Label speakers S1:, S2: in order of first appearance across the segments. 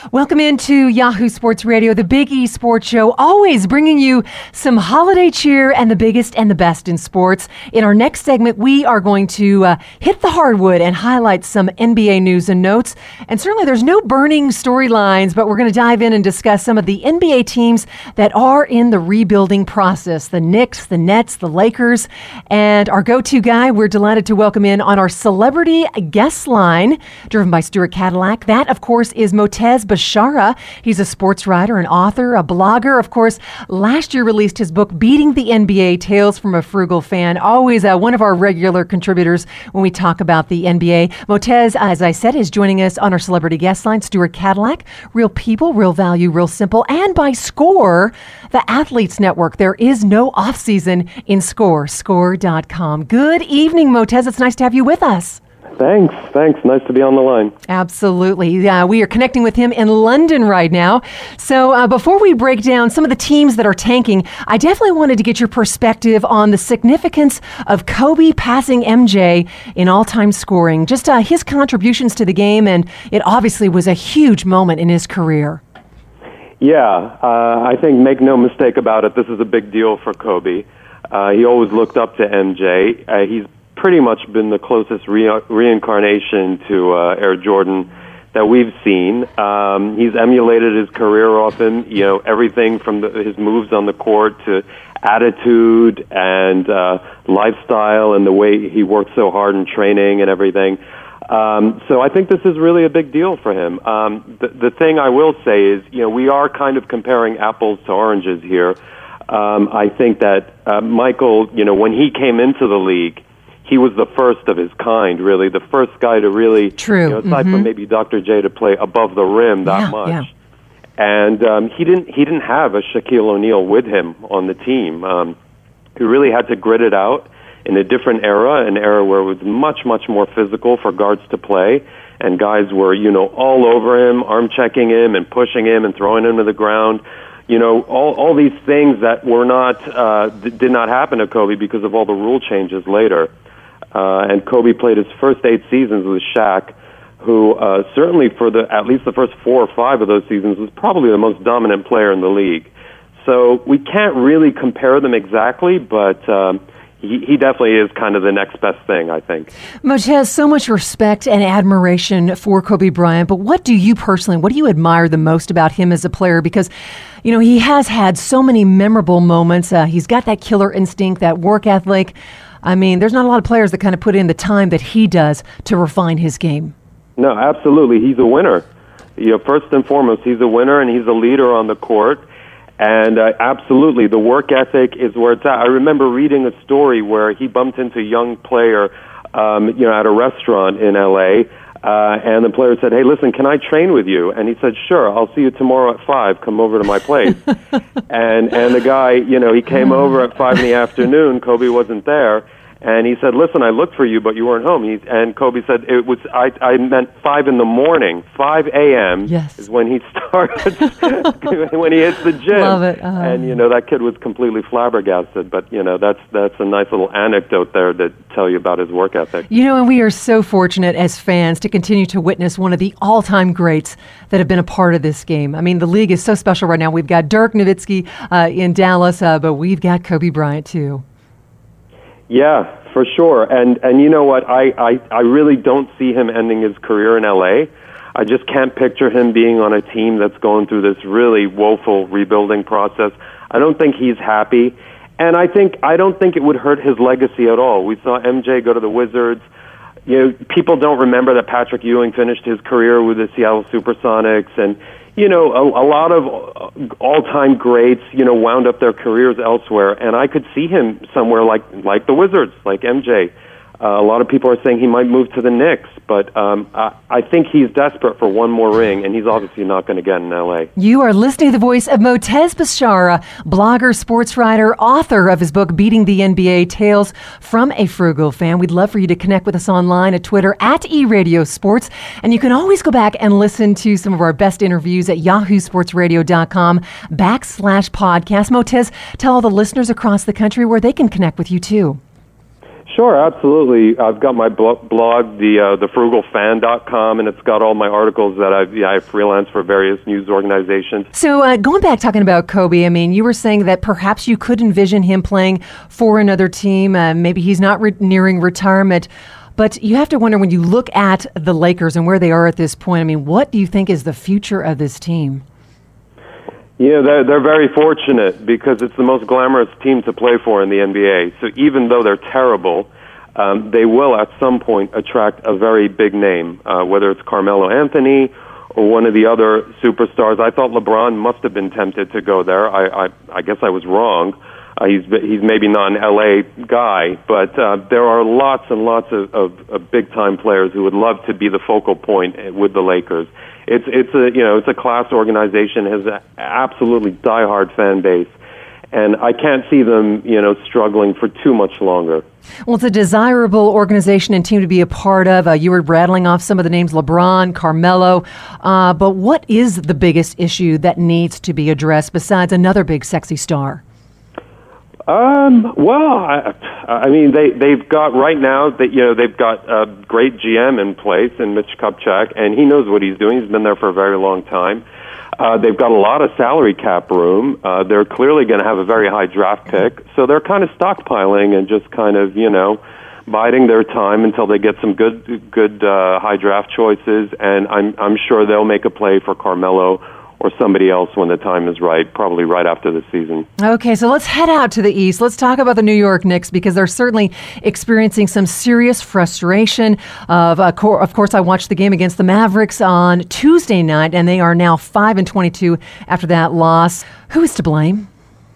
S1: Welcome into Yahoo Sports Radio, the Big E Sports Show, always bringing you some holiday cheer and the biggest and the best in sports. In our next segment, we are going to hit the hardwood and highlight some NBA news and notes. And certainly there's no burning storylines, but we're going to dive in and discuss some of the NBA teams that are in the rebuilding process. The Knicks, the Nets, the Lakers, and our go-to guy, we're delighted to welcome in on our celebrity guest line, driven by Stuart Cadillac. That, of course, is Motez Bashara. He's a sports writer, an author, a blogger. Of course, last year released his book, Beating the NBA, Tales from a Frugal Fan. Always one of our regular contributors when we talk about the NBA. Motez, as I said, is joining us on our celebrity guest line, Stuart Cadillac. Real people, real value, real simple. And by SCORE, the Athletes Network. There is no off-season in SCORE, score.com. Good evening, Motez. It's nice to have you with us.
S2: Thanks. Nice to be on the line.
S1: Absolutely. We are connecting with him in London right now. So before we break down some of the teams that are tanking, I definitely wanted to get your perspective on the significance of Kobe passing MJ in all-time scoring, just his contributions to the game, and it obviously was a huge moment in his career.
S2: Yeah, I think make no mistake about it, this is a big deal for Kobe. He always looked up to MJ. He's pretty much been the closest reincarnation to Air Jordan that we've seen. He's emulated his career off him, everything from his moves on the court to attitude and lifestyle and the way he worked so hard in training and everything. So I think this is really a big deal for him. The thing I will say is, we are kind of comparing apples to oranges here. I think that Michael, when he came into the league, he was the first of his kind, really, the first guy to really, aside from maybe Dr. J, to play above the rim that much. Yeah. And he didn't have a Shaquille O'Neal with him on the team. He really had to grit it out in a different era, an era where it was much, much more physical for guards to play, and guys were, all over him, arm checking him and pushing him and throwing him to the ground. All these things that were not did not happen to Kobe because of all the rule changes later. And Kobe played his first 8 seasons with Shaq, who certainly for at least the first 4 or 5 of those seasons was probably the most dominant player in the league. So we can't really compare them exactly, but he definitely is kind of the next best thing, I think.
S1: Motez, so much respect and admiration for Kobe Bryant, but what do you admire the most about him as a player? Because, he has had so many memorable moments. He's got that killer instinct, that work ethic. I mean, there's not a lot of players that kind of put in the time that he does to refine his game.
S2: No, absolutely. He's a winner. First and foremost, he's a winner, and he's a leader on the court. And absolutely, the work ethic is where it's at. I remember reading a story where he bumped into a young player, at a restaurant in L.A., and the player said, "Hey, listen, can I train with you?" And he said, "Sure, I'll see you tomorrow at 5. Come over to my place." and the guy, he came over at 5 in the afternoon. Kobe wasn't there. And he said, "Listen, I looked for you, but you weren't home." And Kobe said, I meant 5 in the morning. 5 a.m.
S1: Yes.
S2: is when he starts, when he hits the gym.
S1: Love it.
S2: And, that kid was completely flabbergasted. But, that's a nice little anecdote there to tell you about his work ethic.
S1: And we are so fortunate as fans to continue to witness one of the all-time greats that have been a part of this game. I mean, the league is so special right now. We've got Dirk Nowitzki in Dallas, but we've got Kobe Bryant, too.
S2: Yeah, for sure. And you know what? I really don't see him ending his career in L.A. I just can't picture him being on a team that's going through this really woeful rebuilding process. I don't think he's happy. And I don't think it would hurt his legacy at all. We saw MJ go to the Wizards. People don't remember that Patrick Ewing finished his career with the Seattle Supersonics, and a lot of all-time greats, wound up their careers elsewhere, and I could see him somewhere like the Wizards, like MJ. A lot of people are saying he might move to the Knicks, but I think he's desperate for one more ring, and he's obviously not going to get in L.A.
S1: You are listening to the voice of Motez Bashara, blogger, sports writer, author of his book, Beating the NBA, Tales from a Frugal Fan. We'd love for you to connect with us online at Twitter, at eRadioSports, and you can always go back and listen to some of our best interviews at yahoosportsradio.com/podcast. Motez, tell all the listeners across the country where they can connect with you, too.
S2: Sure, absolutely. I've got my blog, thefrugalfan.com, and it's got all my articles that I freelance for various news organizations.
S1: So going back, talking about Kobe, I mean, you were saying that perhaps you could envision him playing for another team. Maybe he's not nearing retirement. But you have to wonder, when you look at the Lakers and where they are at this point, I mean, what do you think is the future of this team?
S2: Yeah, they're very fortunate because it's the most glamorous team to play for in the NBA. So even though they're terrible, they will at some point attract a very big name, whether it's Carmelo Anthony or one of the other superstars. I thought LeBron must have been tempted to go there. I guess I was wrong. He's maybe not an LA guy, but there are lots and lots of big time players who would love to be the focal point with the Lakers. It's a class organization, has an absolutely diehard fan base, and I can't see them struggling for too much longer.
S1: Well, it's a desirable organization and team to be a part of. You were rattling off some of the names: LeBron, Carmelo, but what is the biggest issue that needs to be addressed besides another big sexy star?
S2: Well, I mean, they've got right now that they've got a great GM in place in Mitch Kupchak, and he knows what he's doing. He's been there for a very long time. They've got a lot of salary cap room. They're clearly going to have a very high draft pick, so they're kind of stockpiling and just kind of biding their time until they get some good high draft choices. And I'm sure they'll make a play for Carmelo or somebody else when the time is right, probably right after the season.
S1: Okay, so let's head out to the East. Let's talk about the New York Knicks, because they're certainly experiencing some serious frustration. Of course, I watched the game against the Mavericks on Tuesday night, and they are now 5-22 after that loss. Who is to blame?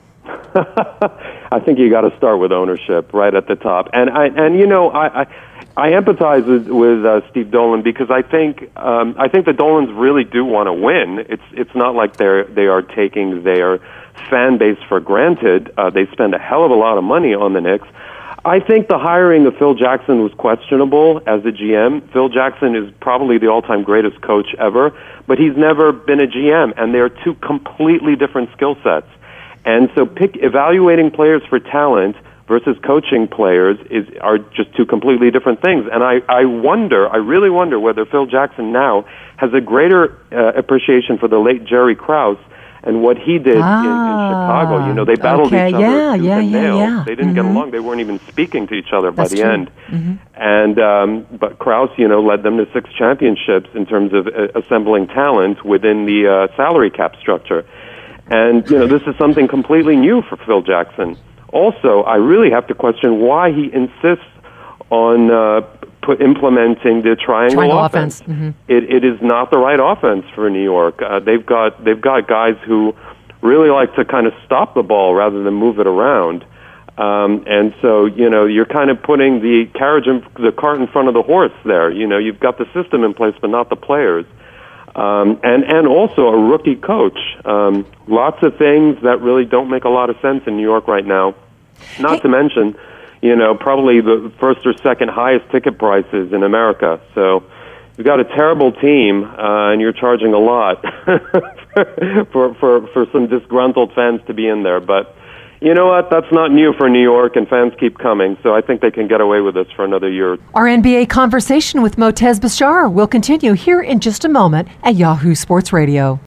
S2: I think you got to start with ownership right at the top. And I empathize with Steve Dolan, because I think the Dolans really do want to win. It's not like they are taking their fan base for granted. They spend a hell of a lot of money on the Knicks. I think the hiring of Phil Jackson was questionable as a GM. Phil Jackson is probably the all-time greatest coach ever, but he's never been a GM, and they're two completely different skill sets. And so evaluating players for talent versus coaching players are just two completely different things. And I really wonder whether Phil Jackson now has a greater appreciation for the late Jerry Krause and what he did in Chicago. They battled each other tooth and nail. They didn't get along. They weren't even speaking to each other by the end. And but Krause, led them to 6 championships in terms of assembling talent within the salary cap structure. And this is something completely new for Phil Jackson. Also, I really have to question why he insists on implementing the triangle offense. It is not the right offense for New York. They've got guys who really like to kind of stop the ball rather than move it around. And so you're kind of putting the cart in front of the horse there. You've got the system in place, but not the players. And also a rookie coach. Lots of things that really don't make a lot of sense in New York right now. Not to mention, probably the first or second highest ticket prices in America. So you've got a terrible team, and you're charging a lot for some disgruntled fans to be in there. But you know what? That's not new for New York, and fans keep coming, so I think they can get away with this for another year.
S1: Our NBA conversation with Motez Bashar will continue here in just a moment at Yahoo Sports Radio.